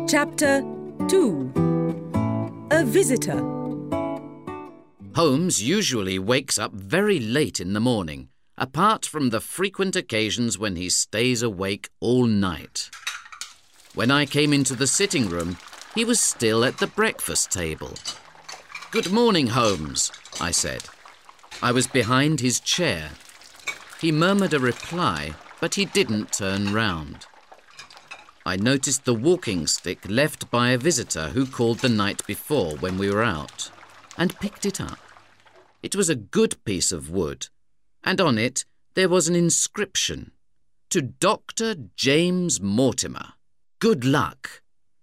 Chapter 2. A Visitor. Holmes usually wakes up very late in the morning, apart from the frequent occasions when he stays awake all night. When I came into the sitting room, he was still at the breakfast table. "Good morning, Holmes," I said. I was behind his chair. He murmured a reply, but he didn't turn round. I noticed the walking stick left by a visitor who called the night before when we were out, and picked it up. It was a good piece of wood, and on it there was an inscription: "To Dr. James Mortimer. Good luck.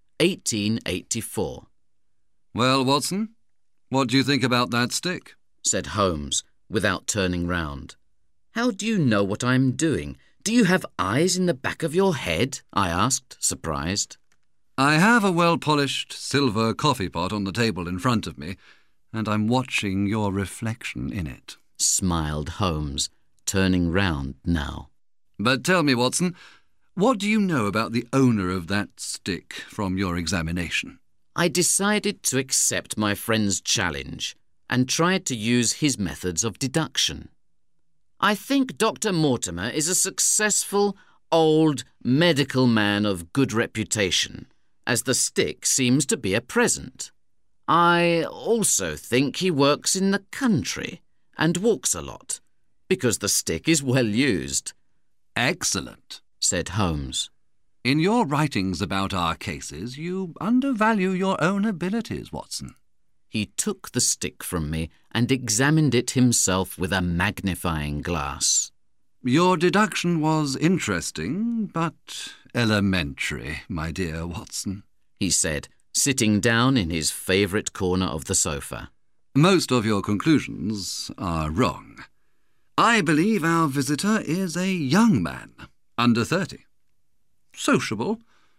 1884. "Well, Watson, what do you think about that stick?" said Holmes, without turning round. "How do you know what I'm doing? Do you have eyes in the back of your head?" I asked, surprised. "I have a well-polished silver coffee pot on the table in front of me, and I'm watching your reflection in it," smiled Holmes, turning round now. "But tell me, Watson, what do you know about the owner of that stick from your examination?" I decided to accept my friend's challenge and tried to use his methods of deduction. I think Dr. Mortimer is a successful, old medical man of good reputation, as the stick seems to be a present. I also think he works in the country and walks a lot, because the stick is well used." "Excellent," said Holmes. "In your writings about our cases, you undervalue your own abilities, Watson." He took the stick from me and examined it himself with a magnifying glass. "Your deduction was interesting, but elementary, my dear Watson," he said, sitting down in his favourite corner of the sofa. "Most of your conclusions are wrong. I believe our visitor is a young man, under 30. Sociable,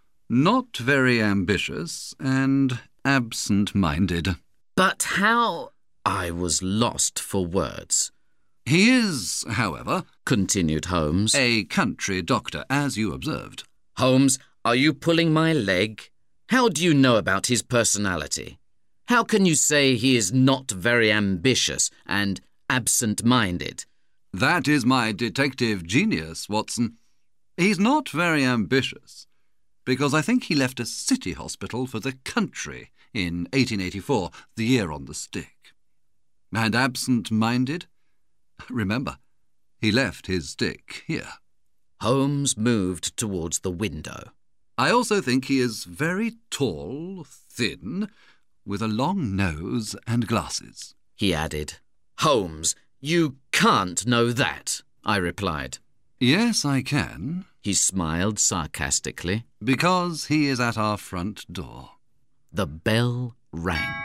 not very ambitious, and absent-minded." "But how—" I was lost for words. "He is, however," continued Holmes, "a country doctor, as you observed." "Holmes, are you pulling my leg? How do you know about his personality? How can you say he is not very ambitious and absent-minded?" "That is my detective genius, Watson. He's not very ambitious, because I think he left a city hospital for the country in 1884, the year on the stick. And absent-minded? Remember, he left his stick here." Holmes moved towards the window. "I also think he is very tall, thin, with a long nose and glasses," he added. "Holmes, you can't know that," I replied. "Yes, I can," he smiled sarcastically. "because he is at our front door." The bell rang.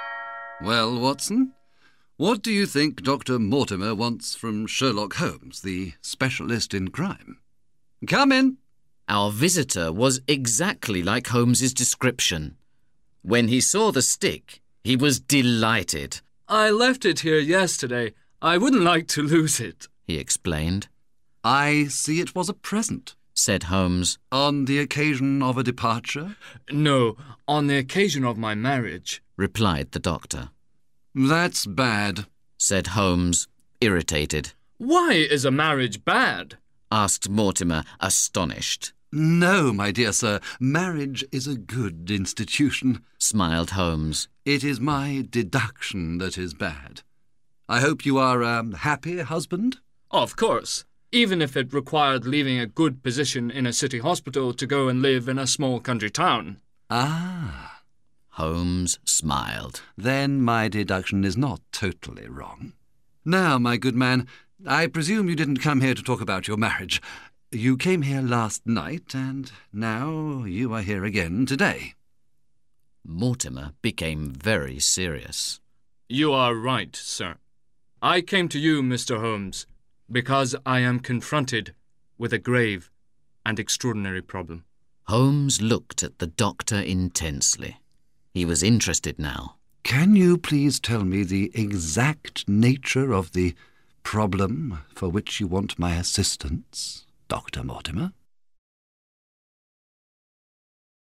"Well, Watson, what do you think Dr. Mortimer wants from Sherlock Holmes, the specialist in crime? Come in." Our visitor was exactly like Holmes's description. When he saw the stick, he was delighted. "I left it here yesterday. I wouldn't like to lose it," he explained. "I see it was a present," said Holmes. "On the occasion of a departure?" "No, on the occasion of my marriage," replied the doctor. "That's bad," said Holmes, irritated. "Why is a marriage bad?" asked Mortimer, astonished. "No, my dear sir, marriage is a good institution," smiled Holmes. "It is my deduction that is bad. I hope you are a happy husband?" "Of course, even if it required leaving a good position in a city hospital to go and live in a small country town." "Ah." Holmes smiled. "Then my deduction is not totally wrong. Now, my good man, I presume you didn't come here to talk about your marriage. You came here last night, and now you are here again today." Mortimer became very serious. "You are right, sir. I came to you, Mr. Holmes, because I am confronted with a grave and extraordinary problem." Holmes looked at the doctor intensely. He was interested now. "Can you please tell me the exact nature of the problem for which you want my assistance, Dr. Mortimer?"